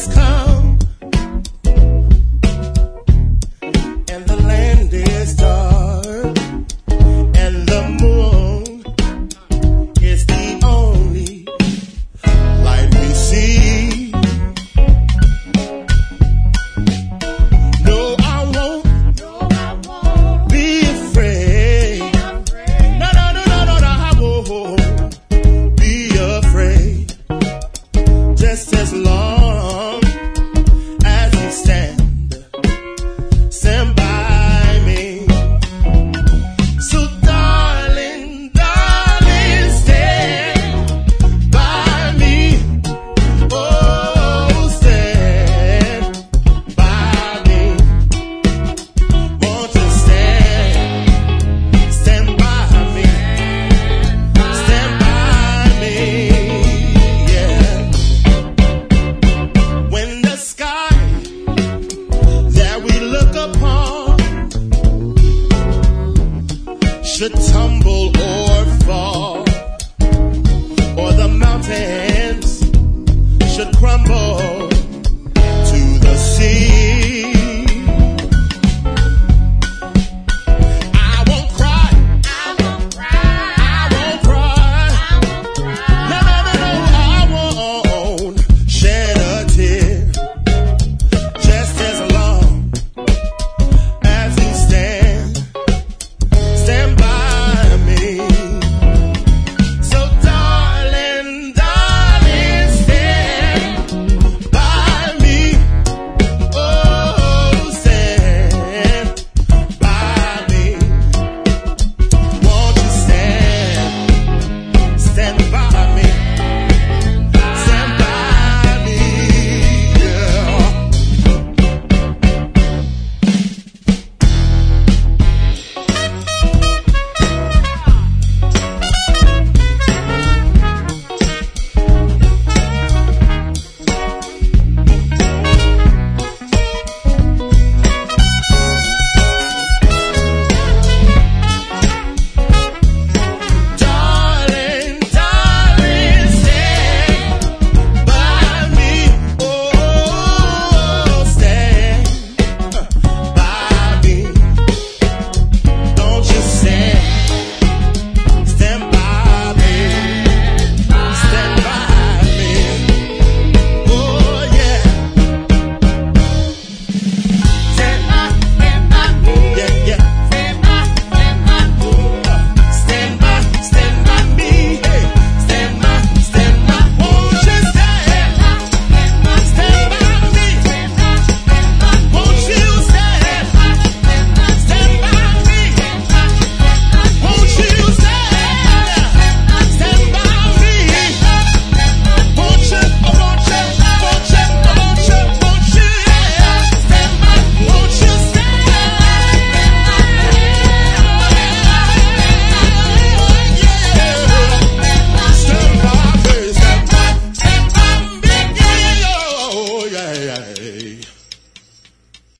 come and the land is dark and the moon is the only light we see. No, I won't be afraid. No, I won't be afraid. Just as long as you stand by me. So darling, stand by me. Oh, stand by me. Won't you stand by me. Stand by me, yeah. When the sky that we look upon should tumble